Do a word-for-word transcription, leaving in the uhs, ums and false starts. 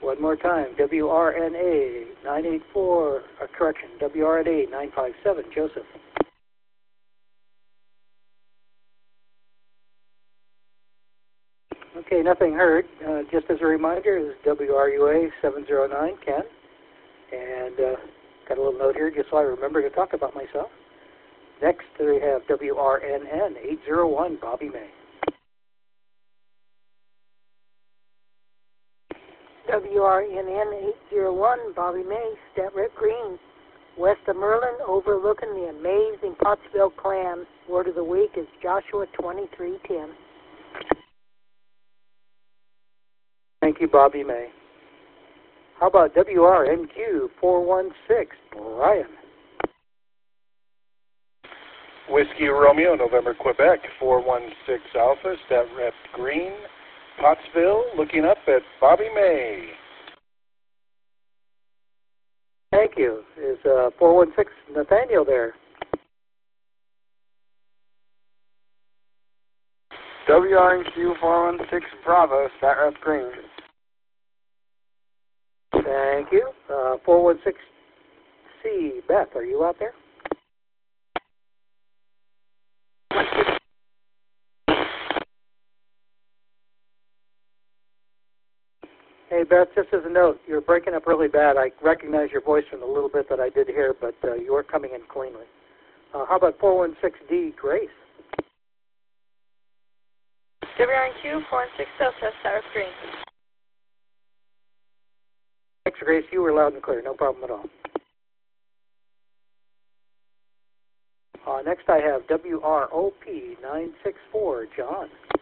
One more time, W R N A nine eight four, uh, correction, W R N A nine five seven, Joseph. Okay, nothing heard. Uh, just as a reminder, this is W R U A seven zero nine, Ken. And uh, got a little note here just so I remember to talk about myself. Next, we have W R N N eight zero one, Bobby May. W R N N eight zero one, Bobby May, Stat Rep Green, west of Merlin, overlooking the amazing Pottsville Clam. Word of the week is Joshua twenty-three ten. Thank you, Bobby May. How about W R N Q four one six, Brian? Whiskey Romeo, November, Quebec, four one six Alpha, Stat Rep Green, Pottsville, looking up at Bobby May. Thank you. Is uh, four one six Nathaniel there? W R N Q four one six Bravo, Stat Rep Green. Thank you. Uh, four one six C, Beth, are you out there? Hey, Beth, just as a note, you're breaking up really bad. I recognize your voice from the little bit that I did hear, but uh, you are coming in cleanly. Uh, how about four one six D, Grace? W R N Q four one six Delta, Stat Rep Green. Thanks, Grace. You were loud and clear. No problem at all. Uh, next, I have W R O P nine six four, John.